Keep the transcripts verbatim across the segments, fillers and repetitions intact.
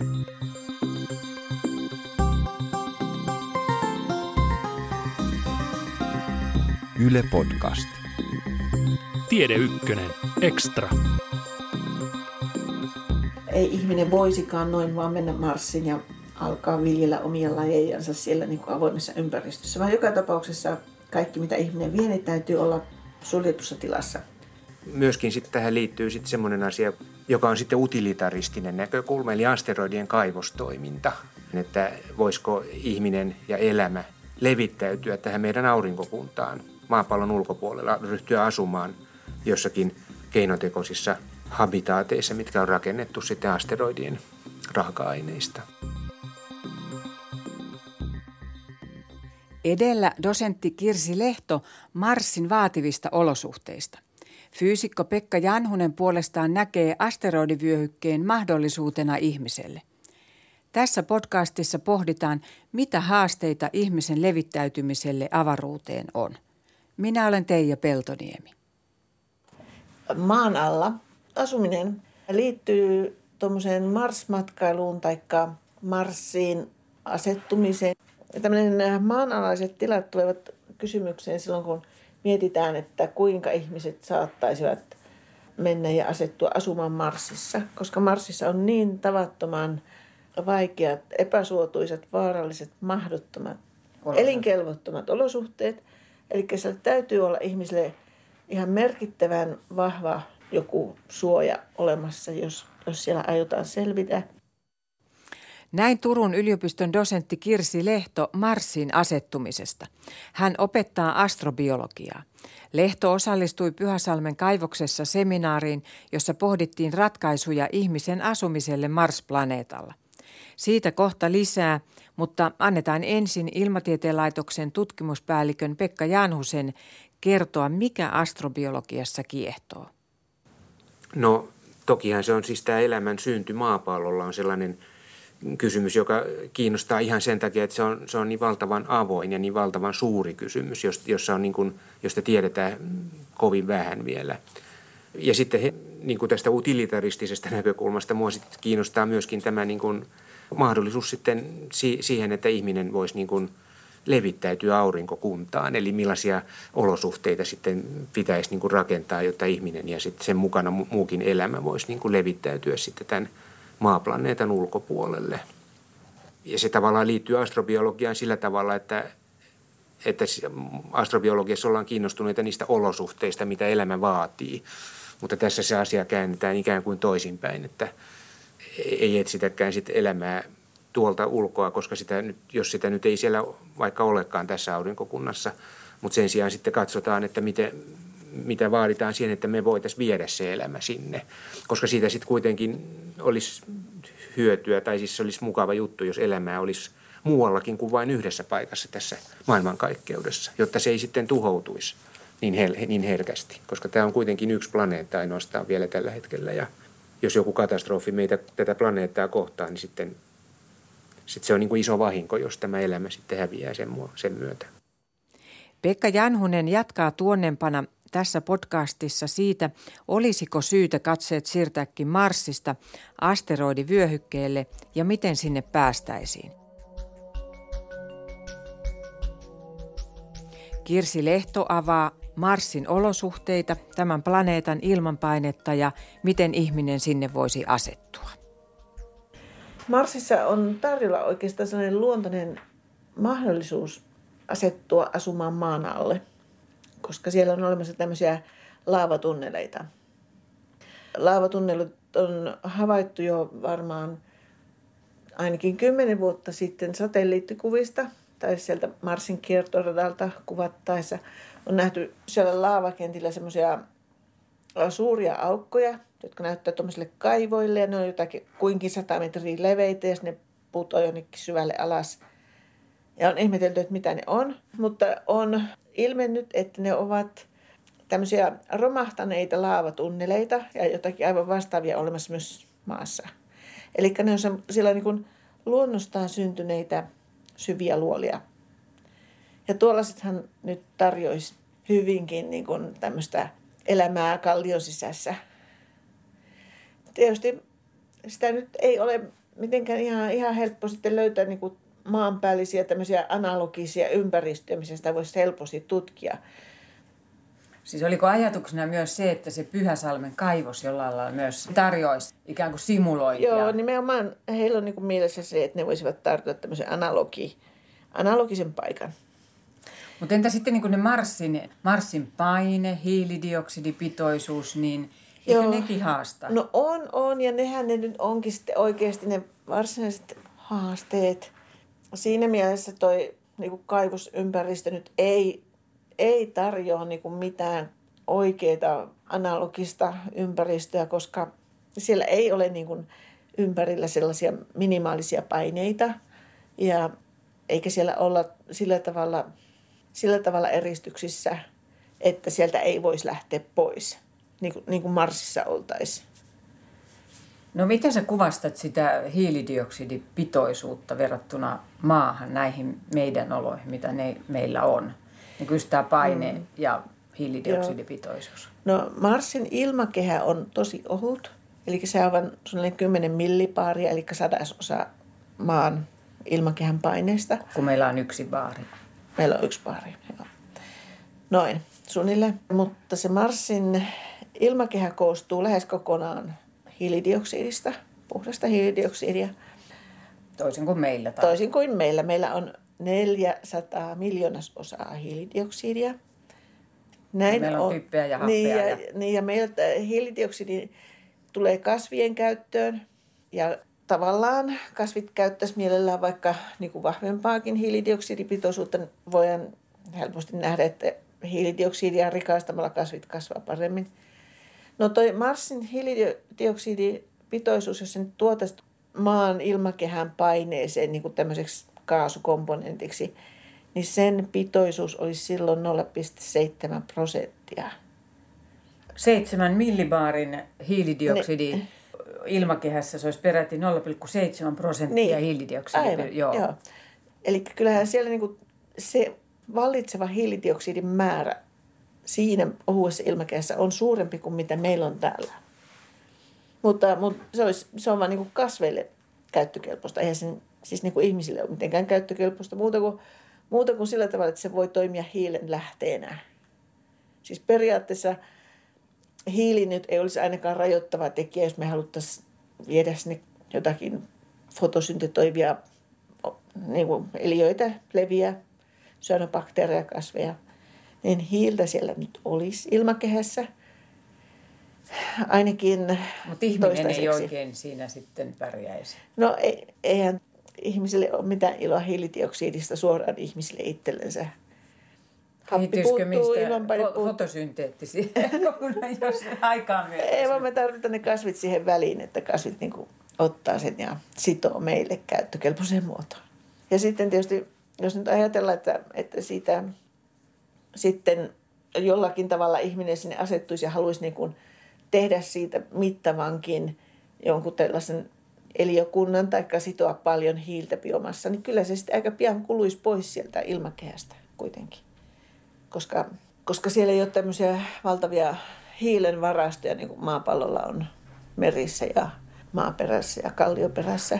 Yle Podcast. Tiede Ykkönen. Extra. Ei ihminen voisikaan noin vaan mennä Marsiin ja alkaa viljellä omia lajejansa siellä niin kuin avoimessa ympäristössä, vaan joka tapauksessa kaikki, mitä ihminen vie, niin täytyy olla suljetussa tilassa. Myöskin sitten tähän liittyy sitten semmoinen asia, joka on sitten utilitaristinen näkökulma, eli asteroidien kaivostoiminta. Että voisiko ihminen ja elämä levittäytyä tähän meidän aurinkokuntaan, maapallon ulkopuolella, ryhtyä asumaan jossakin keinotekoisissa habitaateissa, mitkä on rakennettu sitten asteroidien raaka-aineista. Edellä dosentti Kirsi Lehto Marsin vaativista olosuhteista. Fyysikko Pekka Janhunen puolestaan näkee asteroidivyöhykkeen mahdollisuutena ihmiselle. Tässä podcastissa pohditaan, mitä haasteita ihmisen levittäytymiselle avaruuteen on. Minä olen Teija Peltoniemi. Maan alla asuminen liittyy tuommoiseen Mars-matkailuun tai Marsiin asettumiseen. Tämmöinen maanalaiset tilat tulevat kysymykseen silloin, kun mietitään, että kuinka ihmiset saattaisivat mennä ja asettua asumaan Marsissa. Koska Marsissa on niin tavattoman vaikeat, epäsuotuisat, vaaralliset, mahdottomat, olosuhteet. elinkelvottomat olosuhteet. Eli siellä täytyy olla ihmisille ihan merkittävän vahva joku suoja olemassa, jos, jos siellä aiotaan selvitä. Näin Turun yliopiston dosentti Kirsi Lehto Marsiin asettumisesta. Hän opettaa astrobiologiaa. Lehto osallistui Pyhäsalmen kaivoksessa seminaariin, jossa pohdittiin ratkaisuja ihmisen asumiselle Mars-planeetalla. Siitä kohta lisää, mutta annetaan ensin Ilmatieteen laitoksen tutkimuspäällikön Pekka Janhusen kertoa, mikä astrobiologiassa kiehtoo. No tokihan se on siis tämä elämän synty maapallolla on sellainen kysymys, joka kiinnostaa ihan sen takia, että se on, se on niin valtavan avoin ja niin valtavan suuri kysymys, jossa on niin kuin, josta tiedetään kovin vähän vielä. Ja sitten he, niin kuin tästä utilitaristisesta näkökulmasta mua sitten kiinnostaa myöskin tämä niin kuin mahdollisuus sitten si- siihen, että ihminen voisi niin kuin levittäytyä aurinkokuntaan. Eli millaisia olosuhteita sitten pitäisi niin kuin rakentaa, jotta ihminen ja sitten sen mukana muukin elämä voisi niin kuin levittäytyä sitten tämän maaplaneetan ulkopuolelle. Ja se tavallaan liittyy astrobiologiaan sillä tavalla, että, että astrobiologiassa ollaan kiinnostuneita niistä olosuhteista, mitä elämä vaatii. Mutta tässä se asia käännetään ikään kuin toisinpäin, että ei etsitäkään sit elämää tuolta ulkoa, koska sitä nyt, jos sitä nyt ei siellä vaikka olekaan tässä aurinkokunnassa, mutta sen sijaan sitten katsotaan, että miten, mitä vaaditaan siihen, että me voitaisiin viedä se elämä sinne. Koska siitä sitten kuitenkin olisi hyötyä, tai siis se olisi mukava juttu, jos elämää olisi muuallakin kuin vain yhdessä paikassa tässä maailmankaikkeudessa, jotta se ei sitten tuhoutuisi niin, hel- niin herkästi. Koska tämä on kuitenkin yksi planeetta ainoastaan vielä tällä hetkellä, ja jos joku katastrofi meitä tätä planeettaa kohtaa, niin sitten, sitten se on niin kuin iso vahinko, jos tämä elämä sitten häviää sen, sen myötä. Pekka Janhunen jatkaa tuonnempana tässä podcastissa siitä, olisiko syytä katseet siirtääkin Marsista asteroidivyöhykkeelle ja miten sinne päästäisiin. Kirsi Lehto avaa Marsin olosuhteita, tämän planeetan ilmanpainetta ja miten ihminen sinne voisi asettua. Marsissa on tarjolla oikeastaan sellainen luontainen mahdollisuus asettua asumaan maan alle, koska siellä on olemassa tämmöisiä laavatunneleita. Laavatunnelit on havaittu jo varmaan ainakin kymmenen vuotta sitten satelliittikuvista tai sieltä Marsin kiertoradalta kuvattaessa. On nähty siellä laavakentillä semmoisia suuria aukkoja, jotka näyttää tuollaisille kaivoille ja ne on jotakin kuinkin sata metriä leveitä ja ne putoaa jonnekin syvälle alas. Ja on ihmetelty, että mitä ne on, mutta on ilmennyt, että ne ovat tämmöisiä romahtaneita laavatunneleita ja jotakin aivan vastaavia olemassa myös maassa. Eli ne on siellä niin kuin luonnostaan syntyneitä syviä luolia. Ja tuollaisethan nyt tarjoisi hyvinkin niin kuin tämmöistä elämää kallion sisässä. Tietysti sitä nyt ei ole mitenkään ihan, ihan helppo sitten löytää niin kuin maanpäällisiä tämmöisiä analogisia ympäristöjä, missä sitä voisi helposti tutkia. Siis oliko ajatuksena myös se, että se Pyhäsalmen kaivos jollain lailla myös tarjoaisi ikään kuin simulointia? Joo, nimenomaan heillä on niin kuin mielessä se, että ne voisivat tarjota tämmöisen analogi, analogisen paikan. Mutta entä sitten niin ne Marsin, Marsin paine, hiilidioksidipitoisuus, niin eikö Joo. nekin haastaa? No on, on, ja nehän ne nyt onkin sitten oikeasti ne varsinaiset haasteet. Siinä mielessä toi niin kuin kaivosympäristö nyt ei, ei tarjoa niin kuin mitään oikeaa analogista ympäristöä, koska siellä ei ole niin kuin ympärillä sellaisia minimaalisia paineita, ja eikä siellä olla sillä tavalla, sillä tavalla eristyksissä, että sieltä ei voisi lähteä pois, niin kuin, niin kuin Marsissa oltaisiin. No miten sä kuvastat sitä hiilidioksidipitoisuutta verrattuna maahan, näihin meidän oloihin, mitä ne meillä on? Niin kuin tämä paine mm. ja hiilidioksidipitoisuus. No Marsin ilmakehä on tosi ohut, eli se on vain suunnilleen kymmenen millibaaria, eli sadasosa maan ilmakehän paineesta. Kun meillä on yksi baari. Meillä on yksi baari, joo. Noin, suunnilleen. Mutta se Marsin ilmakehä koostuu lähes kokonaan hiilidioksidista, puhdasta hiilidioksidia. Toisin kuin meillä. Tai... Toisin kuin meillä. Meillä on neljäsataa miljoonasosaa hiilidioksidia. Näin meillä on, on typpeä ja happea. Niin ja, ja... Niin ja meiltä hiilidioksidi tulee kasvien käyttöön. Ja tavallaan kasvit käyttäisi mielellään vaikka niin kuin vahvempaakin hiilidioksidipitoisuutta. Voidaan helposti nähdä, että hiilidioksidia rikastamalla kasvit kasvaa paremmin. No toi Marsin hiilidioksidipitoisuus, jos sen tuotaisi maan ilmakehän paineeseen niin kuin tämmöiseksi kaasukomponentiksi, niin sen pitoisuus olisi silloin nolla pilkku seitsemän prosenttia. Seitsemän millibaarin hiilidioksidi ne. Ilmakehässä se olisi peräti nolla pilkku seitsemän prosenttia niin. hiilidioksidia. Aivan, joo. joo. Eli kyllähän siellä niin kuin se vallitseva hiilidioksidin määrä siinä ohuessa ilmakehässä on suurempi kuin mitä meillä on täällä. Mutta, mutta se, olisi, se on vain niin kuin kasveille käyttökelpoista. Eihän sen siis niin kuin ihmisille ole mitenkään käyttökelpoista muuta kuin, muuta kuin sillä tavalla, että se voi toimia hiilen lähteenä. Siis periaatteessa hiili nyt ei olisi ainakaan rajoittava tekijä, jos me haluttaisiin viedä sinne jotakin fotosyntetoivia niin kuin eliöitä, leviä, syönobakteereja, kasveja. Niin hiiltä siellä nyt olisi ilmakehässä. Ainakin mutta ihminen ei oikein siinä sitten pärjäisi. No ei, eihän ihmisille ole mitään iloa hiilidioksidista suoraan ihmisille itsellensä. Happi puuttuu, ilmanpaine puuttuu. Fotosynteettisiä, jos aikaa myöhemmin. Ei vaan me tarvitaan ne kasvit siihen väliin, että kasvit niin kuin ottaa sen ja sitoo meille käyttökelpoiseen muotoon. Ja sitten tietysti, jos nyt ajatellaan, että, että siitä sitten jollakin tavalla ihminen sinne asettuisi ja haluaisi niin kuin tehdä siitä mittavankin jonkun tällaisen eliökunnan tai sitoa paljon hiiltä biomassa, niin kyllä se sitten aika pian kuluisi pois sieltä ilmakehästä kuitenkin. Koska, koska siellä ei ole tämmöisiä valtavia hiilen varastoja, niin kuin maapallolla on merissä ja maaperässä ja kallioperässä.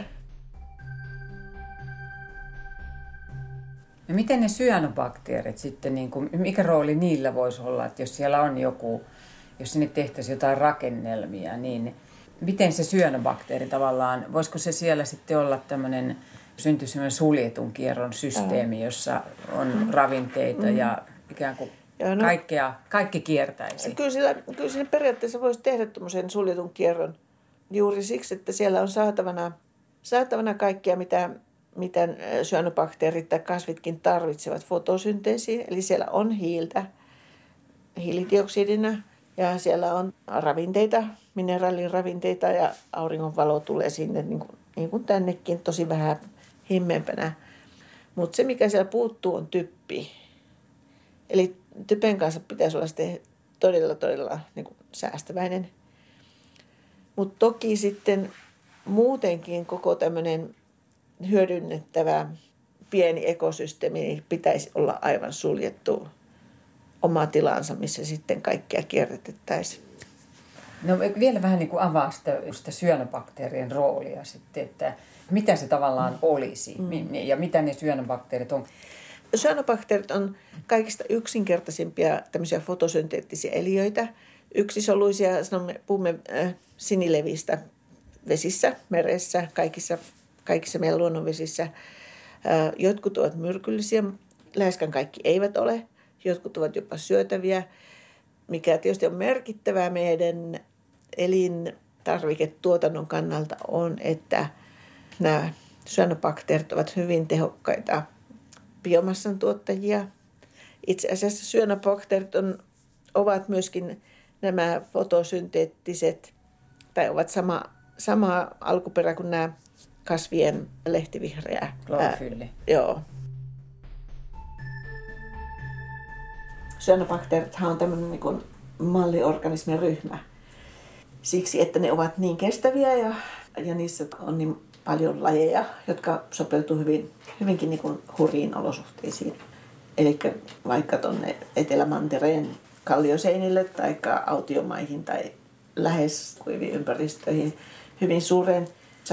No miten ne syanobakteerit sitten, niin kuin, mikä rooli niillä voisi olla, että jos siellä on joku, jos sinne tehtäisiin jotain rakennelmia, niin miten se syanobakteeri tavallaan, voisiko se siellä sitten olla tämmöinen, syntyy semmoinen suljetun kierron systeemi, jossa on ravinteita mm. ja ikään kuin ja no, kaikkea, kaikki kiertäisi? Kyllä, sillä, kyllä siinä periaatteessa voisi tehdä tämmöisen suljetun kierron juuri siksi, että siellä on saatavana, saatavana kaikkea, mitä mitä syanobakteerit tai kasvitkin tarvitsevat fotosynteesiin. Eli siellä on hiiltä hiilidioksidina ja siellä on ravinteita, mineraaliravinteita ja auringonvalo tulee sinne niin kuin, niin kuin tännekin tosi vähän himmeämpänä. Mutta se, mikä siellä puuttuu, on typpi. Eli typen kanssa pitäisi olla sitten todella, todella niin kuin säästäväinen. Mutta toki sitten muutenkin koko tämmöinen hyödynnettävä pieni ekosysteemi pitäisi olla aivan suljettu oma tilansa, missä sitten kaikkea kierrätettäisiin. No vielä vähän niin kuin avaa sitä, sitä syönobakteerien roolia sitten, että mitä se tavallaan olisi mm. ja mitä ne syönobakteerit on. Syönobakteerit on kaikista yksinkertaisimpia tämmöisiä fotosynteettisiä eliöitä. Yksisoluisia, sanomme, puhumme äh, sinilevistä vesissä, meressä, kaikissa, kaikissa meidän luonnonvesissä. Äh, jotkut ovat myrkyllisiä, läheskään kaikki eivät ole. Jotkut ovat jopa syötäviä, mikä tietysti on merkittävää meidän elintarviketuotannon kannalta on, että nämä syönobakteerit ovat hyvin tehokkaita biomassan tuottajia. Itse asiassa syönobakteerit on, ovat myöskin nämä fotosynteettiset, tai ovat sama, sama alkuperä kuin nämä kasvien lehtivihreä. Klorofylli. Joo. Syönobakteerithan on tämmöinen niin kuin malliorganismin ryhmä. Siksi, että ne ovat niin kestäviä ja, ja niissä on niin paljon lajeja, jotka sopeutuu hyvin, hyvinkin niin kuin hurjiin olosuhteisiin. Eli vaikka tuonne Etelämantereen kallioseinille tai autiomaihin tai lähes kuiviin ympäristöihin, hyvin suureen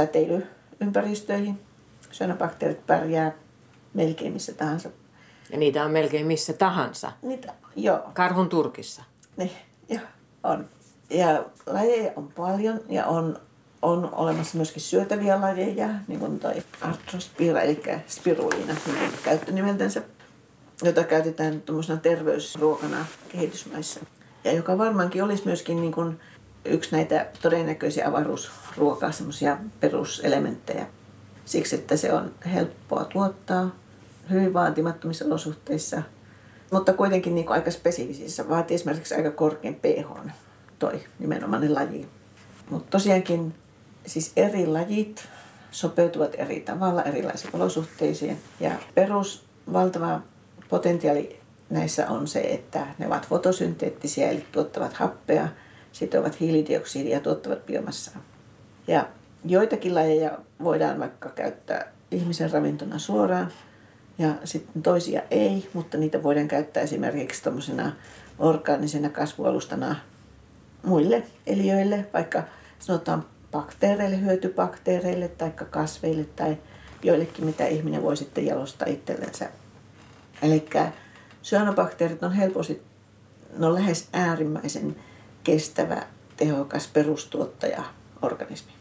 säteilyympäristöihin. Syönobakteerit pärjää melkein missä tahansa. Ja niitä on melkein missä tahansa. Niitä, joo. Karhun Turkissa. Niin, joo, on. Ja lajeja on paljon ja on, on olemassa myöskin syötäviä lajeja, niin kuin toi Arthrospira, eli spiruliina, niin käyttönimeltänsä, jota käytetään tuommoisena terveysruokana kehitysmaissa. Ja joka varmaankin olisi myöskin niin kuin yksi näitä todennäköisiä avaruusruokaa, semmoisia peruselementtejä. Siksi, että se on helppoa tuottaa hyvin vaatimattomissa olosuhteissa, mutta kuitenkin niin kuin aika spesifisissä. Vaatii esimerkiksi aika korkean pH toi nimenomainen laji. Mutta tosiaankin siis eri lajit sopeutuvat eri tavalla erilaisiin olosuhteisiin. Ja perus valtava potentiaali näissä on se, että ne ovat fotosynteettisiä, eli tuottavat happea, sitovat hiilidioksidia ja tuottavat biomassaa. Ja joitakin lajeja voidaan vaikka käyttää ihmisen ravintona suoraan, ja sitten toisia ei, mutta niitä voidaan käyttää esimerkiksi tuommoisena orgaanisena kasvualustana muille eliöille, vaikka sanotaan bakteereille, hyötybakteereille tai kasveille tai joillekin, mitä ihminen voi sitten jalostaa itsellensä. Eli syönobakteerit on helposti, ne on lähes äärimmäisen kestävä, tehokas perustuottaja-organismi.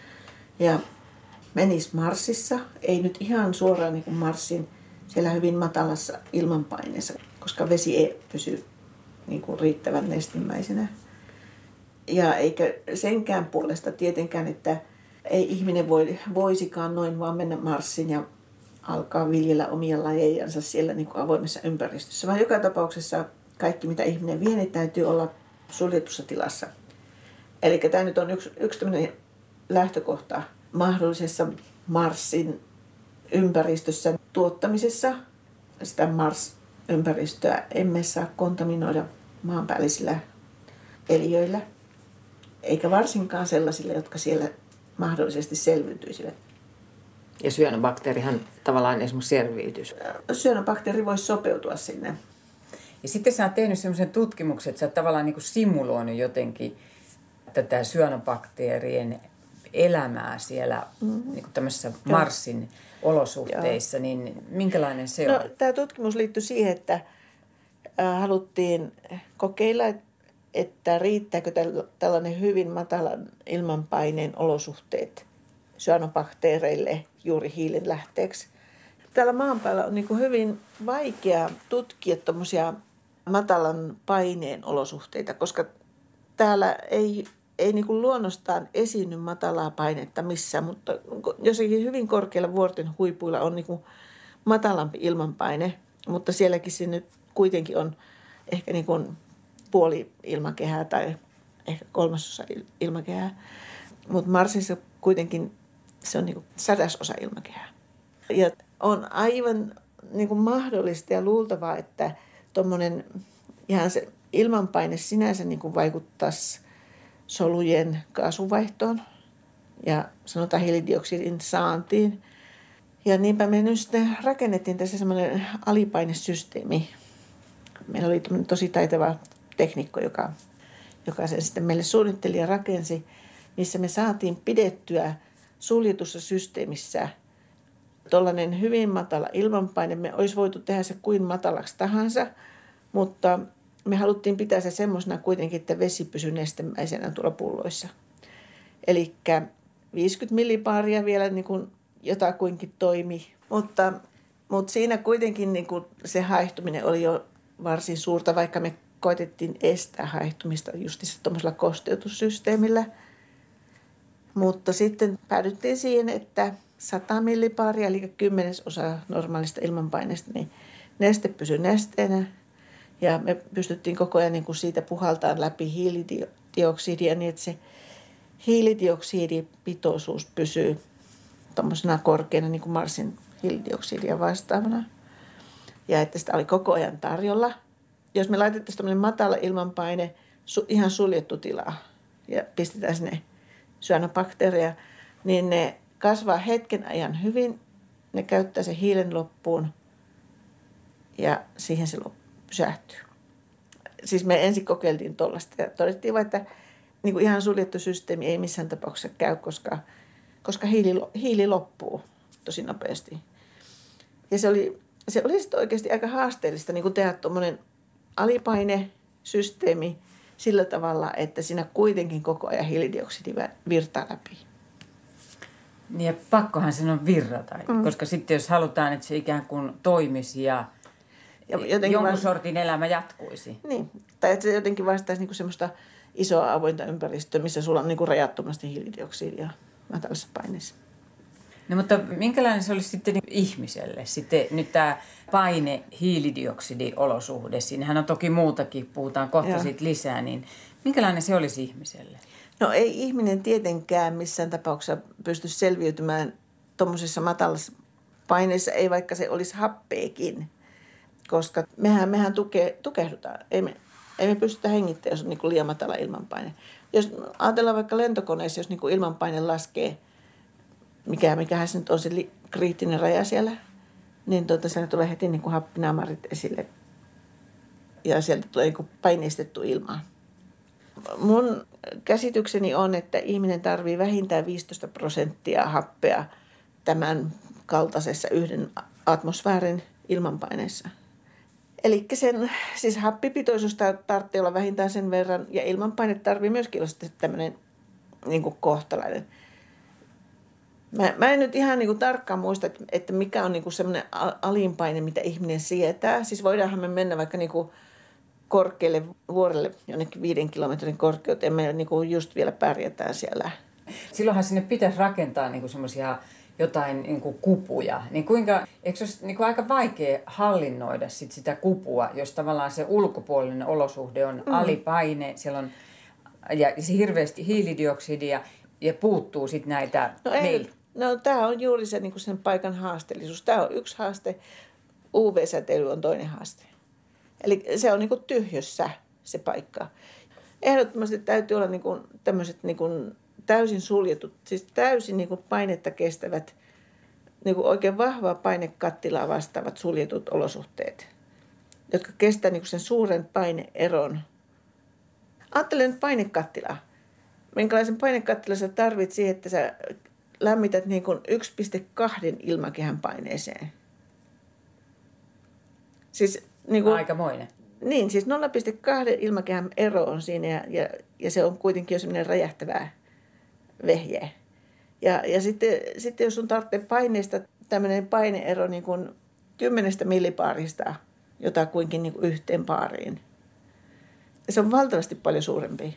Ja menis Marsissa, ei nyt ihan suoraan niin kuin Marsin, siellä hyvin matalassa ilmanpaineessa, koska vesi ei pysy niin kuin riittävän nestemäisenä. Ja eikä senkään puolesta tietenkään, että ei ihminen voi, voisikaan noin vaan mennä Marsiin ja alkaa viljellä omia lajejansa siellä niin kuin avoimessa ympäristössä, vaan joka tapauksessa kaikki, mitä ihminen vie, niin täytyy olla suljetussa tilassa. Eli tämä nyt on yksi, yksi tämmöinen lähtökohta mahdollisessa Marsin ympäristössä tuottamisessa. Sitä Mars-ympäristöä emme saa kontaminoida maanpäällisillä eliöillä, eikä varsinkaan sellaisilla, jotka siellä mahdollisesti selviytyisivät. Ja syönobakteerihan tavallaan esimerkiksi selviytyisi. Syönobakteeri voisi sopeutua sinne. Ja sitten sä oot tehnyt sellaisen tutkimuksen, että sä oot tavallaan niin kuin simuloinut jotenkin tätä syönobakteerien elämää siellä mm-hmm. niin kuin tämmöisessä Marsin olosuhteissa, Joo. niin minkälainen se no, on? Tämä tutkimus liittyi siihen, että haluttiin kokeilla, että riittääkö tällainen hyvin matalan ilmanpaineen olosuhteet syönobakteereille juuri hiilen lähteeksi. Täällä maan päällä on niin kuin hyvin vaikea tutkia tuommoisia matalan paineen olosuhteita, koska täällä ei, ei niin kuin luonnostaan esiinny matalaa painetta missään, mutta jossakin hyvin korkeilla vuorten huipuilla on niin kuin matalampi ilmanpaine, mutta sielläkin se nyt kuitenkin on ehkä niin kuin puoli ilmakehää tai ehkä kolmasosa ilmakehää, mutta Marsissa kuitenkin se on niin kuin sadasosa ilmakehää. Ja on aivan niin kuin mahdollista ja luultavaa, että tuommoinen ihan se ilmanpaine sinänsä niin kuin vaikuttaisi solujen kaasuvaihtoon ja sanotaan hiilidioksidin saantiin. Ja niinpä me nyt sitten rakennettiin tässä semmoinen alipainesysteemi. Meillä oli tosi taitava teknikko, joka, joka sen sitten meille suunnitteli ja rakensi, missä me saatiin pidettyä suljetussa systeemissä tuollainen hyvin matala ilmanpaine. Me olisi voitu tehdä se kuin matalaksi tahansa, mutta me haluttiin pitää se semmoisena kuitenkin, että vesi pysyi nestemäisenä tuolla pulloissa. Eli viisikymmentä millibaaria vielä niin kuin jotakuinkin toimi, mutta, mutta siinä kuitenkin niin kuin se haihtuminen oli jo varsin suurta, vaikka me koitettiin estää haihtumista just tuollaisella kosteutussysteemillä. Mutta sitten päädyttiin siihen, että sata millibaaria, eli kymmenesosa normaalista ilmanpaineesta, niin neste pysyi nesteenä. Ja me pystyttiin koko ajan niin kuin siitä puhaltamaan läpi hiilidioksidia niin, että se hiilidioksidipitoisuus pysyy tuommoisena korkeana niin kuin Marsin hiilidioksidia vastaavana. Ja että sitä oli koko ajan tarjolla. Jos me laitettaisiin tämmöinen matala ilmanpaine, su, ihan suljettu tila ja pistetään sinne syanobakteereja, niin ne kasvaa hetken ajan hyvin. Ne käyttää sen hiilen loppuun ja siihen se pysähtyy. Siis me ensin kokeiltiin tuollaista ja todettiin vain, että niin kuin ihan suljettu systeemi ei missään tapauksessa käy, koska, koska hiili, hiili loppuu tosi nopeasti. Ja se oli, se oli sitten oikeasti aika haasteellista niin kuin tehdä tuommoinen alipainesysteemi sillä tavalla, että siinä kuitenkin koko ajan hiilidioksidi virtaa läpi. Niin ja pakkohan sen on virrata, mm. koska sitten jos halutaan, että se ikään kuin toimisi ja, ja jonkun vasta... sortin elämä jatkuisi. Niin, tai että se jotenkin vastaisi niinku semmoista isoa avointa ympäristöä, missä sulla on niinku rajattomasti hiilidioksidia matalassa paineessa. No mutta minkälainen se olisi sitten ihmiselle? Sitten nyt tämä paine hiilidioksidiolosuhde, siinähän on toki muutakin, puhutaan kohta Joo. siitä lisää, niin minkälainen se olisi ihmiselle? No ei ihminen tietenkään missään tapauksessa pysty selviytymään tuommoisessa matalassa paineessa, ei vaikka se olisi happeekin, koska mehän, mehän tuke, tukehdutaan. Ei me, ei me pystytä hengittämään, jos on niin kuin liian matala ilmanpaine. Jos ajatellaan vaikka lentokoneessa, jos niin kuin ilmanpaine laskee, mikä, mikähän se nyt on se li, kriittinen raja siellä, niin tuota, siellä tulee heti niin kuin happinaamarit esille ja sieltä tulee niin kuin paineistettu ilmaa. Mun käsitykseni on, että ihminen tarvitsee vähintään viisitoista prosenttia happea tämän kaltaisessa yhden atmosfäärin ilmanpaineessa. Eli sen, siis happipitoisuus tarvitsee olla vähintään sen verran ja ilmanpaine tarvitsee myöskin olla sitten tämmöinen niin kuin kohtalainen. Mä, mä en nyt ihan niin kuin tarkkaan muista, että, että mikä on niin kuin semmoinen alinpaine, mitä ihminen sietää. Siis voidaanhan me mennä vaikka niin kuin korkealle vuorelle, jonnekin viiden kilometrin korkeuteen. Me niin kuin just vielä pärjätään siellä. Silloinhan sinne pitäisi rakentaa niin kuin semmoisia jotain niin kuin kupuja. Niin kuinka, eikö se olisi niin kuin aika vaikea hallinnoida sit sitä kupua, jos tavallaan se ulkopuolinen olosuhde on mm. alipaine, siellä on ja hirveästi hiilidioksidia ja puuttuu sitten näitä... No, ei, no tämä on juuri se, niin kuin sen paikan haasteellisuus. Tämä on yksi haaste, U V-säteily on toinen haaste. Eli se on niin kuin tyhjössä se paikka. Ehdottomasti täytyy olla niin kuin tämmöiset niin kuin täysin suljetut, siis täysin niin kuin painetta kestävät, niin kuin oikein vahvaa painekattilaa vastaavat suljetut olosuhteet, jotka kestää niin kuin sen suuren paineeron. Ajattele nyt painekattilaa. Minkälaisen painekattilan sä tarvitset siihen, että sä lämmität niin kuin yksi pilkku kaksi ilmakehän paineeseen? Siis niin kuin, aikamoinen. Niin, siis nolla pilkku kaksi ilmakehän ero on siinä ja, ja, ja se on kuitenkin jo semmoinen räjähtävää vehje. Ja, ja sitten, sitten jos sun tarvitsee paineesta tämmöinen paineero niin kuin kymmenestä millibaarista jotakuinkin niin kuin yhteen baariin. Se on valtavasti paljon suurempi.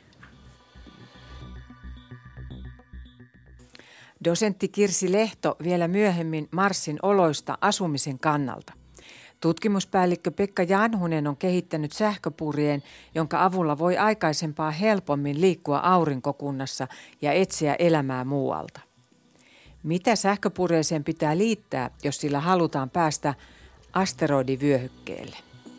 Dosentti Kirsi Lehto vielä myöhemmin Marsin oloista asumisen kannalta. Tutkimuspäällikkö Pekka Janhunen on kehittänyt sähköpurjeen, jonka avulla voi aikaisempaa helpommin liikkua aurinkokunnassa ja etsiä elämää muualta. Mitä sähköpurjeeseen pitää liittää, jos sillä halutaan päästä asteroidivyöhykkeelle?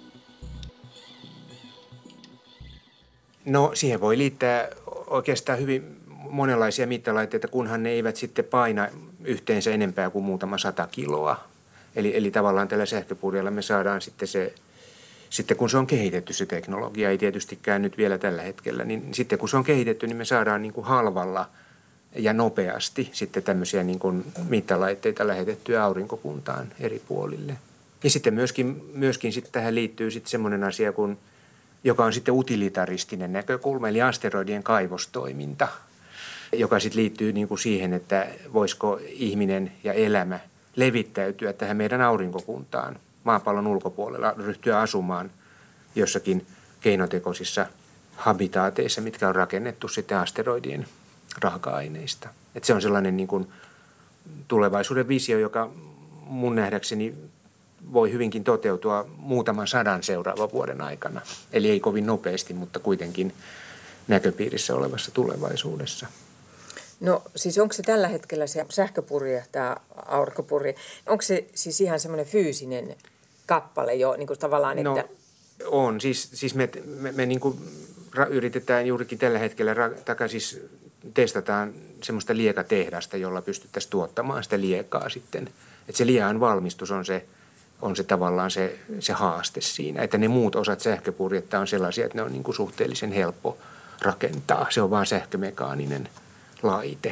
No siihen voi liittää oikeastaan hyvin monenlaisia mittalaitteita, kunhan ne eivät sitten paina yhteensä enempää kuin muutama sata kiloa. Eli, eli tavallaan tällä sähköpurjella me saadaan sitten se sitten kun se on kehitetty se teknologia, ei tietystikään nyt vielä tällä hetkellä, niin sitten kun se on kehitetty, niin me saadaan niin kuin halvalla ja nopeasti sitten tämmöisiä niin kuin mittalaitteita lähetettyä aurinkokuntaan eri puolille. Ja sitten myöskin, myöskin sitten tähän liittyy sitten semmoinen asia, kun, joka on sitten utilitaristinen näkökulma, eli asteroidien kaivostoiminta, joka sitten liittyy niin kuin siihen, että voisiko ihminen ja elämä levittäytyä tähän meidän aurinkokuntaan maapallon ulkopuolella, ryhtyä asumaan jossakin keinotekoisissa habitaateissa, mitkä on rakennettu sitten asteroidien raaka-aineista. Et se on sellainen niin kuin tulevaisuuden visio, joka mun nähdäkseni voi hyvinkin toteutua muutaman sadan seuraavan vuoden aikana. Eli ei kovin nopeasti, mutta kuitenkin näköpiirissä olevassa tulevaisuudessa. No siis onko se tällä hetkellä se sähköpurje, tämä aurinkopurje, onko se siis ihan semmoinen fyysinen kappale jo niin kuin tavallaan, että... No on, siis, siis me, me, me niin kuin ra- yritetään juurikin tällä hetkellä, ra- taka, siis testataan semmoista liekatehdasta, jolla pystyttäisiin tuottamaan sitä liekaa sitten. Että se liean valmistus on se, on se tavallaan se, se haaste siinä, että ne muut osat sähköpurjetta on sellaisia, että ne on niin kuin suhteellisen helppo rakentaa. Se on vaan sähkömekaaninen laite.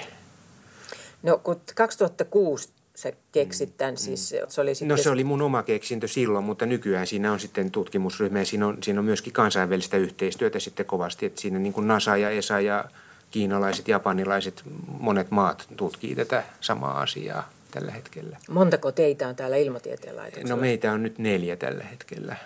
No kun kaksituhattakuusi sä keksit tämän, siis se oli sitten... No se oli mun oma keksintö silloin, mutta nykyään siinä on sitten tutkimusryhmä ja siinä on, siinä on myöskin kansainvälistä yhteistyötä sitten kovasti, että siinä niin kuin NASA ja E S A ja kiinalaiset, japanilaiset, monet maat tutkii tätä samaa asiaa tällä hetkellä. Montako teitä on täällä Ilmatieteen laitoksella? No meitä on nyt neljä tällä hetkellä.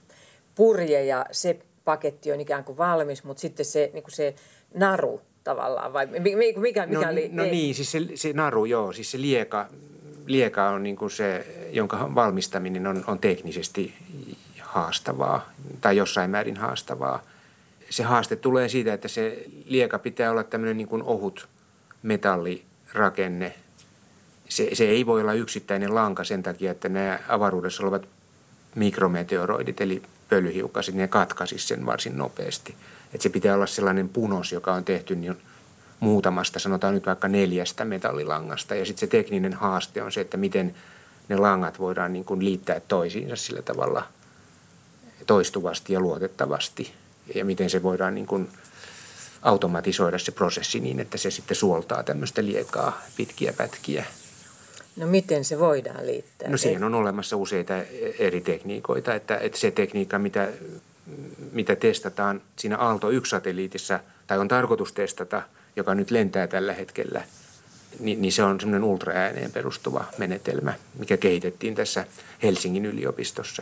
Purje ja se paketti on ikään kuin valmis, mutta sitten se, niin kuin se naru tavallaan, vai mikä, mikä no, oli? No niin, siis se, se naru, joo, siis se lieka, lieka on niin kuin se, jonka valmistaminen on, on teknisesti haastavaa tai jossain määrin haastavaa. Se haaste tulee siitä, että se lieka pitää olla tämmöinen niin kuin ohut metallirakenne. Se, se ei voi olla yksittäinen lanka sen takia, että nämä avaruudessa olevat mikrometeoroidit, eli pölyhiukkaset, ne katkaisisi sen varsin nopeasti. Että se pitää olla sellainen punos, joka on tehty niin muutamasta, sanotaan nyt vaikka neljästä metallilangasta. Ja sitten se tekninen haaste on se, että miten ne langat voidaan niin kuin liittää toisiinsa sillä tavalla toistuvasti ja luotettavasti. Ja miten se voidaan niin kuin automatisoida se prosessi niin, että se sitten suoltaa tämmöistä liekaa pitkiä pätkiä. No miten se voidaan liittää? No siihen on olemassa useita eri tekniikoita, että, että se tekniikka, mitä, mitä testataan siinä Aalto yksi-satelliitissa, tai on tarkoitus testata, joka nyt lentää tällä hetkellä, niin, niin se on semmoinen ultraääneen perustuva menetelmä, mikä kehitettiin tässä Helsingin yliopistossa.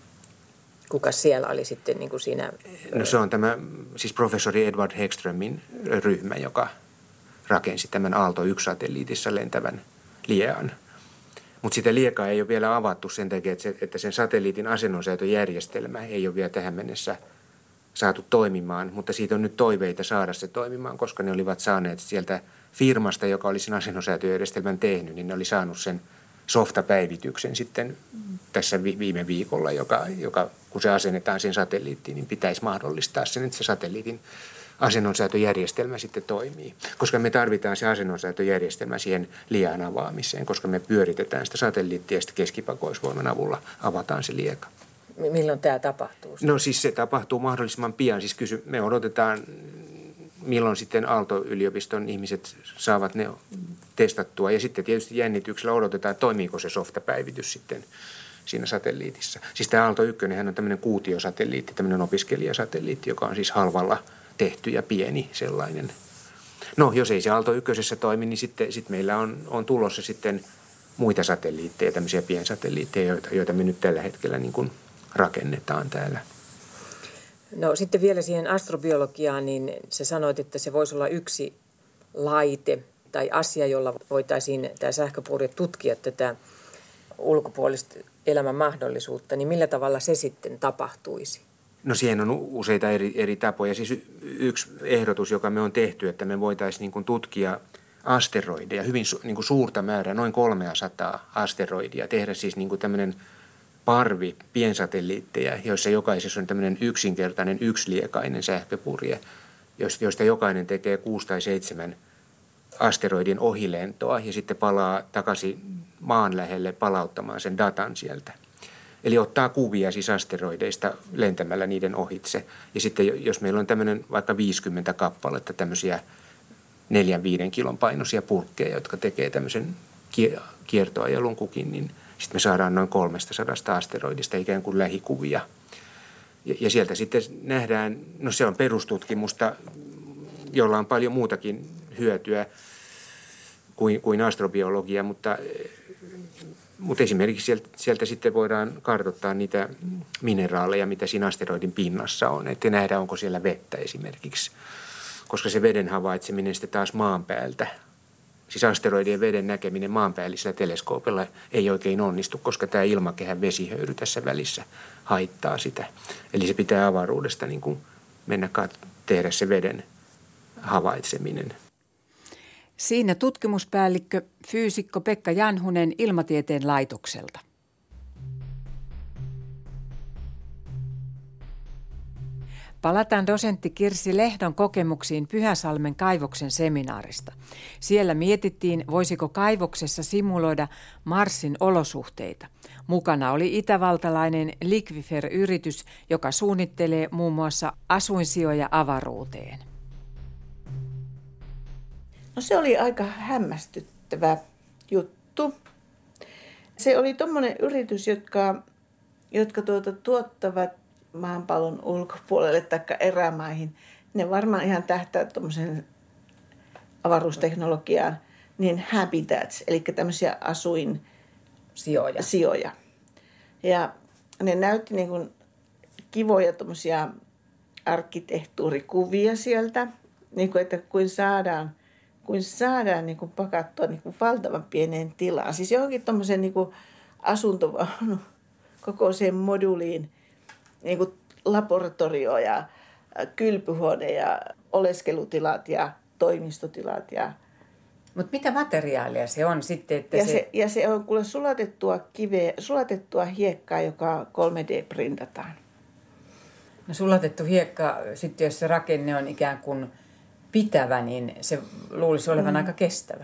Kuka siellä oli sitten niin kuin siinä? No se on tämä, siis professori Edward Hegströmin ryhmä, joka rakensi tämän Aalto yksi-satelliitissa lentävän liean. Mutta sitä liekaa ei ole vielä avattu sen takia, että, se, että sen satelliitin asennonsäätöjärjestelmä ei ole vielä tähän mennessä saatu toimimaan. Mutta siitä on nyt toiveita saada se toimimaan, koska ne olivat saaneet sieltä firmasta, joka oli sen asennonsäätöjärjestelmän tehnyt, niin ne oli saanut sen softapäivityksen sitten tässä viime viikolla, joka, joka kun se asennetaan sen satelliittiin, niin pitäisi mahdollistaa sen, että se satelliitin asennonsäätöjärjestelmä sitten toimii. Koska me tarvitaan se asennonsäätöjärjestelmä siihen liean avaamiseen, koska me pyöritetään sitä satelliittia ja sitten keskipakoisvoiman avulla avataan se lieka. Milloin tämä tapahtuu? No siis se tapahtuu mahdollisimman pian. Siis kysy, me odotetaan, milloin sitten Aalto-yliopiston ihmiset saavat ne testattua. Ja sitten tietysti jännityksellä odotetaan, että toimiiko se softapäivitys sitten siinä satelliitissa. Siis tämä Aalto yksi on tämmöinen kuutiosatelliitti, tämmöinen opiskelijasatelliitti, joka on siis halvalla tehty ja pieni sellainen. No, jos ei se Aalto ykkösessä toimi, niin sitten, sitten meillä on, on tulossa sitten muita satelliitteja, tämmöisiä piensatelliitteja, joita, joita me nyt tällä hetkellä niin kuin rakennetaan täällä. No sitten vielä siihen astrobiologiaan, niin sä sanoit, että se voisi olla yksi laite tai asia, jolla voitaisiin tämä sähköpurje tutkia tätä ulkopuolista elämän mahdollisuutta, niin millä tavalla se sitten tapahtuisi? No siihen on useita eri, eri tapoja. Siis y- yksi ehdotus, joka me on tehty, että me voitaisiin niin kuin tutkia asteroideja, hyvin su- niin kuin suurta määrää, noin kolmesataa asteroidia, tehdä siis niin kuin tämmöinen parvi piensatelliitteja, joissa jokaisessa on tämmöinen yksinkertainen yksiliekainen sähköpurje, joista jokainen tekee kuusi tai seitsemän asteroidin ohilentoa ja sitten palaa takaisin maan lähelle palauttamaan sen datan sieltä. Eli ottaa kuvia siis asteroideista lentämällä niiden ohitse. Ja sitten jos meillä on tämmöinen vaikka viisikymmentä kappaletta tämmöisiä neljän viiden kilon painoisia purkkeja, jotka tekee tämmöisen kiertoajelun kukin, niin sitten me saadaan noin kolmestasadasta asteroidista ikään kuin lähikuvia. Ja, ja sieltä sitten nähdään, no se on perustutkimusta, jolla on paljon muutakin hyötyä kuin, kuin astrobiologia, mutta, mutta esimerkiksi sieltä, sieltä sitten voidaan kartoittaa niitä mineraaleja, mitä siinä asteroidin pinnassa on, että nähdään, onko siellä vettä esimerkiksi, koska se veden havaitseminen sitten taas maan päältä, siis asteroidien veden näkeminen maanpäällisellä teleskoopilla ei oikein onnistu, koska tämä ilmakehän vesihöyry tässä välissä haittaa sitä. Eli se pitää avaruudesta niin kuin mennä tehdä se veden havaitseminen. Siinä tutkimuspäällikkö, fyysikko Pekka Janhunen Ilmatieteen laitokselta. Palataan dosentti Kirsi Lehdon kokemuksiin Pyhäsalmen kaivoksen seminaarista. Siellä mietittiin, voisiko kaivoksessa simuloida Marsin olosuhteita. Mukana oli itävaltalainen Liquifer-yritys, joka suunnittelee muun muassa asuinsijoja avaruuteen. No se oli aika hämmästyttävä juttu. Se oli tommoinen yritys, jotka, jotka tuota, tuottavat maanpallon ulkopuolelle tai erämaihin. Ne varmaan ihan tähtää tuommoisen avaruusteknologiaan, niin habitats, eli tämmöisiä asuin Sijoja. sijoja. Ja ne näytti niin kuin kivoja tuommoisia arkkitehtuurikuvia sieltä, niin kuin, että kuin saadaan, kuin saadaan niin kuin pakattua niin kuin valtavan pieneen tilaan. Siis johonkin tuommoiseen niin kuin asuntovaunu kokoiseen moduliin, niin kuin laboratorio ja kylpyhuone ja oleskelutilat ja toimistotilat. Ja Mutta mitä materiaalia se on sitten? Että ja, se... se, ja se on kuule sulatettua kiveä, sulatettua hiekkaa, joka kolme D-printataan. No sulatettu hiekka, sitten jos se rakenne on ikään kuin pitävä, niin se luulisi olevan mm. aika kestävä.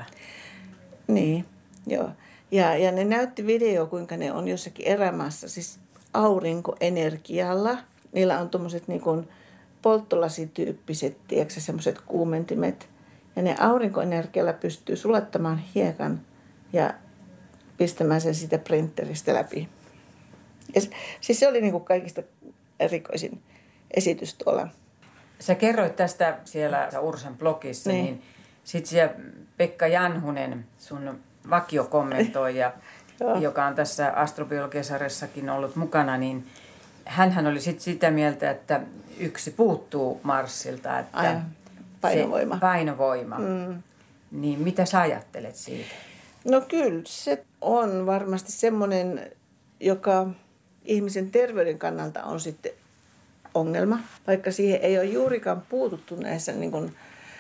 Niin, joo. Ja, ja ne näytti video, kuinka ne on jossakin erämaassa, siis aurinkoenergialla. Niillä on tuommoiset niin kuin polttolasityyppiset, tiedätkö, semmoiset kuumentimet. Ja ne aurinkoenergialla pystyy sulattamaan hiekan ja pistämään sen siitä printeristä läpi. Ja se, siis se oli niin kuin kaikista erikoisin esitys tuolla. Sä kerroit tästä siellä Ursan blogissa, niin, niin sitten siellä Pekka Janhunen, sun vakiokommentoija, joka on tässä astrobiologiasarjassakin ollut mukana, niin hänhän oli sitten sitä mieltä, että yksi puuttuu Marsilta, että Ai, painovoima. Se painovoima. Mm. Niin mitä sä ajattelet siitä? No kyllä, se on varmasti semmoinen, joka ihmisen terveyden kannalta on sitten ongelma, vaikka siihen ei ole juurikaan puututtu näissä niin kuin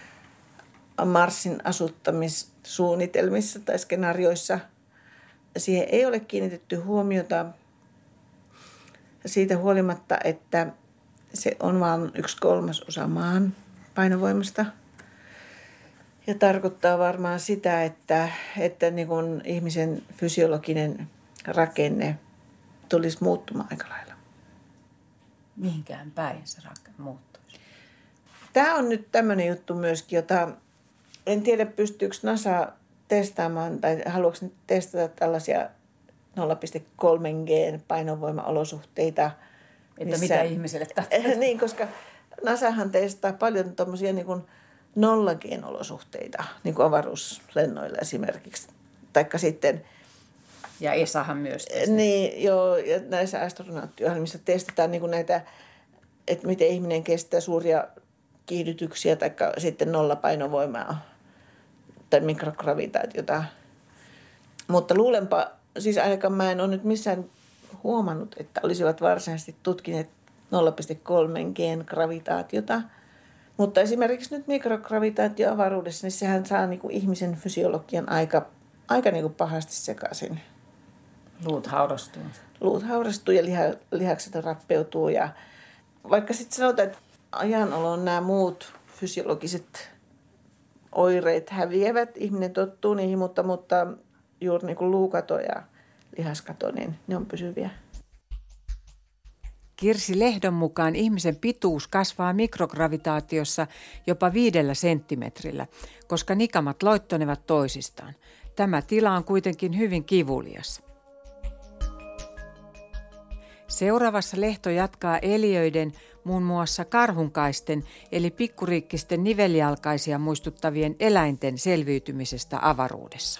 Marsin asuttamissuunnitelmissa tai skenaarioissa. Siihen ei ole kiinnitetty huomiota siitä huolimatta, että se on vain yksi kolmasosa maan painovoimasta. Ja tarkoittaa varmaan sitä, että, että niin kuin ihmisen fysiologinen rakenne tulisi muuttumaan aika lailla. Mihinkään päin se rakenne muuttuisi? Tämä on nyt tämmöinen juttu myöskin, jota en tiedä pystyykö NASA testaamaan tai haluatko nyt testata tällaisia nolla pilkku kolme G painovoima-olosuhteita. Että missä... mitä ihmiselle tapahtuu. Niin, koska NASAhan testaa paljon tuommoisia niin kuin nolla G:n olosuhteita, niin kuin avaruuslennoilla esimerkiksi. Taikka sitten... Ja E S Ahan myös testaa. Niin, joo, ja näissä astronauttiohjelmissa testataan niin kuin näitä, että miten ihminen kestää suuria kiihdytyksiä tai sitten nollapainovoimaa tai mikrogravitaatiota. Mutta luulenpa, siis ainakaan mä en ole nyt missään huomannut, että olisivat varsinaisesti tutkineet nolla pilkku kolme G:n gravitaatiota. Mutta esimerkiksi nyt mikrogravitaatio avaruudessa, niin sehän saa niin kuin ihmisen fysiologian aika, aika niin kuin pahasti sekaisin. Luut haurastuu. Luut haurastuu ja liha, lihakset rappeutuu. Ja vaikka sitten sanotaan, että ajanolon nämä muut fysiologiset oireet häviävät, ihminen tottuu niihin, mutta, mutta juuri niin kuin luukato ja lihaskato, niin ne on pysyviä. Kirsi Lehdon mukaan ihmisen pituus kasvaa mikrogravitaatiossa jopa viidellä senttimetrillä, koska nikamat loittonevat toisistaan. Tämä tila on kuitenkin hyvin kivulias. Seuraavassa Lehto jatkaa eliöiden, muun muassa karhunkaisten eli pikkuriikkisten nivelijalkaisia muistuttavien eläinten selviytymisestä avaruudessa.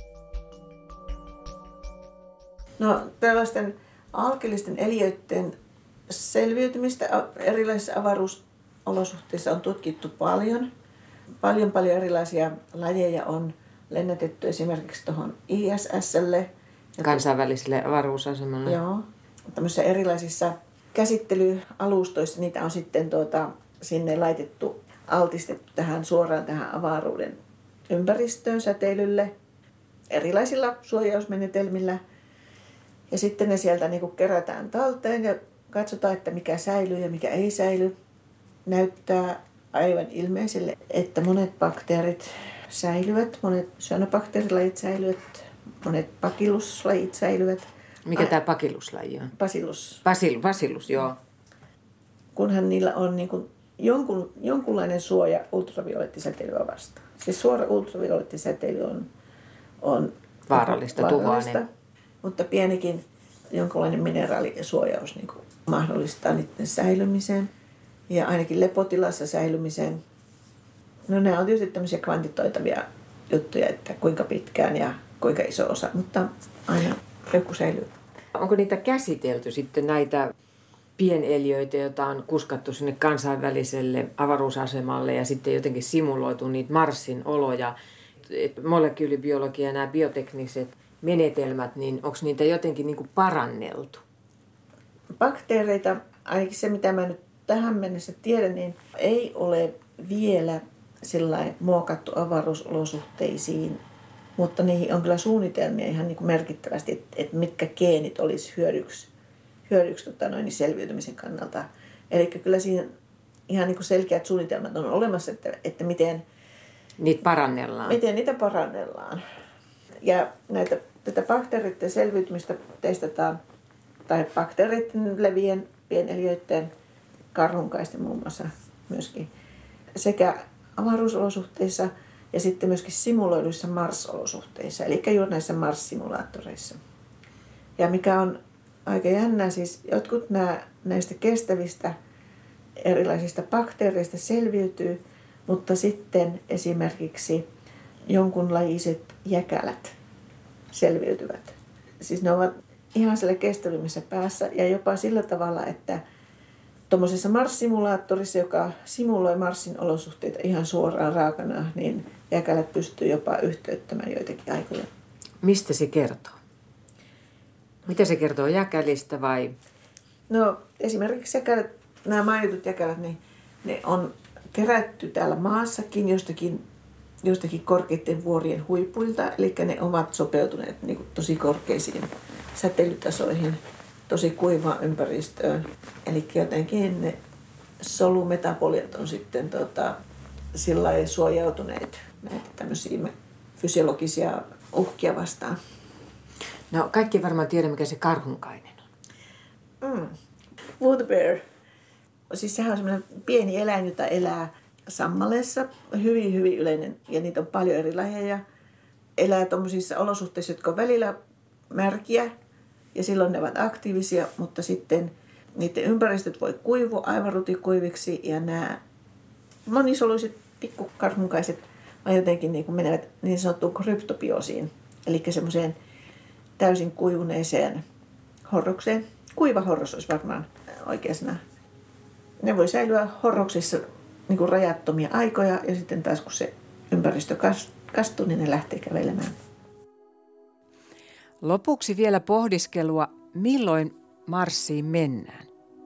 No tällaisten alkeellisten eliöiden selviytymistä erilaisissa avaruusolosuhteissa on tutkittu paljon. Paljon paljon erilaisia lajeja on lennätetty esimerkiksi tuohon I S S:lle. Kansainväliselle avaruusasemalle. Joo. Tämmöisissä erilaisissa käsittelyalustoissa niitä on sitten tuota, sinne laitettu, altistettu tähän suoraan tähän avaruuden ympäristöön, säteilylle, erilaisilla suojausmenetelmillä. Ja sitten ne sieltä niin kuin kerätään talteen ja katsotaan, että mikä säilyy ja mikä ei säily. Näyttää aivan ilmeiselle, että monet bakteerit säilyvät, monet cyanobakteerilajit säilyvät, monet bacilluslajit säilyvät. Mikä tämä bacilluslaji on? Bacillus. Basil, bacillus, joo. Kunhan niillä on niin kuin jonkun, jonkunlainen suoja ultraviolettisäteilyä vastaan. Siis suora ultraviolettisäteily on, on vaarallista, tuhoainen. Mutta pienikin jonkunlainen mineraalisuojaus niin kuin mahdollistaa niiden säilymisen ja ainakin lepotilassa säilymisen. No nämä on tietysti tämmöisiä kvantitoitavia juttuja, että kuinka pitkään ja kuinka iso osa, mutta aina joku säilyy. Onko niitä käsitelty sitten näitä pieneliöitä, joita on kuskattu sinne kansainväliselle avaruusasemalle ja sitten jotenkin simuloitu niitä Marsin oloja, molekyylibiologia ja nämä biotekniset menetelmät, niin onko niitä jotenkin niin kuin paranneltu? Bakteereita, ainakin se mitä mä nyt tähän mennessä tiedän, niin ei ole vielä sellainen muokattu avaruusolosuhteisiin, mutta niihin on kyllä suunnitelmia ihan niin kuin merkittävästi, että, että mitkä geenit olisi hyödyksi, hyödyksi tota noin, selviytymisen kannalta. Eli kyllä siinä ihan niin kuin selkeät suunnitelmat on olemassa, että, että miten, niitä parannellaan. miten niitä parannellaan. Ja näitä, tätä bakteereiden selviytymistä testataan, tai bakteereiden levien, pieneliöiden, karhunkaisten muun muassa myöskin, sekä avaruusolosuhteissa ja sitten myöskin simuloiduissa Mars-olosuhteissa, eli juuri näissä Mars-simulaattoreissa. Ja mikä on aika jännää, siis jotkut nämä, näistä kestävistä erilaisista bakteereista selviytyy, mutta sitten esimerkiksi jonkunlaiset jäkälät selviytyvät. Siis ne ovat ihan siellä kestävimmässä päässä ja jopa sillä tavalla, että tuommoisessa Mars-simulaattorissa, joka simuloi Marsin olosuhteita ihan suoraan raakana, niin jäkälät pystyy jopa yhteyttämään joitakin aikoja. Mistä se kertoo? Mitä se kertoo, jäkälistä vai? No esimerkiksi jäkälät, nämä mainitut jäkälät, niin ne on kerätty täällä maassakin jostakin, jostakin korkeiden vuorien huipuilta. Eli ne ovat sopeutuneet niin kuin tosi korkeisiin säteilytasoihin, tosi kuivaan ympäristöön. Eli jotenkin ne solumetaboliat on sitten tota, sillä lailla suojautuneet näitä tämmöisiä fysiologisia uhkia vastaan. No kaikki varmaan tiedä, mikä se karhunkainen on. Mm. Water bear. Siis sehän on semmoinen pieni eläin, jota elää sammaleessa. Hyvin, hyvin yleinen ja niitä on paljon eri lajeja. Elää tuommoisissa olosuhteissa, jotka on välillä märkiä ja silloin ne ovat aktiivisia, mutta sitten niiden ympäristöt voi kuivua aivan rutikuiviksi ja nämä monisoluiset pikkukarhunkaiset vaan jotenkin niin kuin menevät niin sanottuun kryptobiosiin, eli semmoiseen täysin kuivuneeseen horrokseen. Kuiva horros olisi varmaan oikea sana. Ne voi säilyä horroksissa niin kuin rajattomia aikoja ja sitten taas kun se ympäristö kastuu, niin ne lähtee kävelemään. Lopuksi vielä pohdiskelua, milloin Marsiin mennään?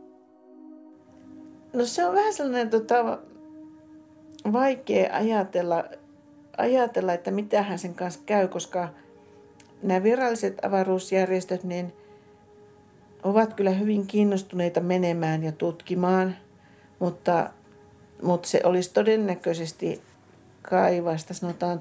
No se on vähän sellainen tota, vaikea ajatella, ajatella, että mitähän sen kanssa käy, koska nämä viralliset avaruusjärjestöt niin ovat kyllä hyvin kiinnostuneita menemään ja tutkimaan, mutta, mutta se olisi todennäköisesti kai vasta sanotaan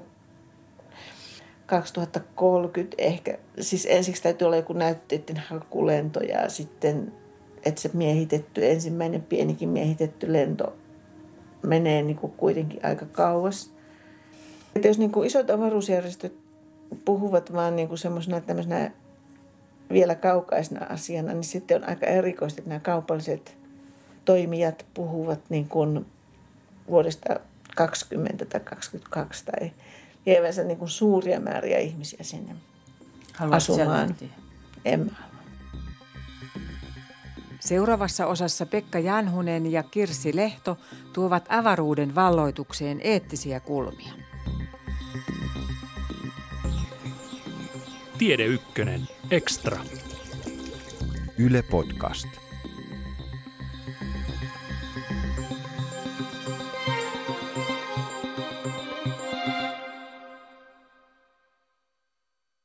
kaksituhattakolmekymmentä ehkä. Siis ensiksi täytyy olla joku näytteiden hakulento ja sitten että se miehitetty, ensimmäinen pienikin miehitetty lento menee niin kuin kuitenkin aika kauas. Että jos niin kuin isot avaruusjärjestöt puhuvat vaan niin kuin semmoisena tämmöisenä vielä kaukaisena asiana, niin sitten on aika erikoista, että nämä kaupalliset toimijat puhuvat niin kuin vuodesta kaksikymmentä tai kaksikymmentäkaksi tai vievänsä niin kuin suuria määriä ihmisiä sinne Haluatko asumaan. En mä halua. Seuraavassa osassa Pekka Janhunen ja Kirsi Lehto tuovat avaruuden valloitukseen eettisiä kulmia. Tiede Ykkönen Extra. Yle Podcast.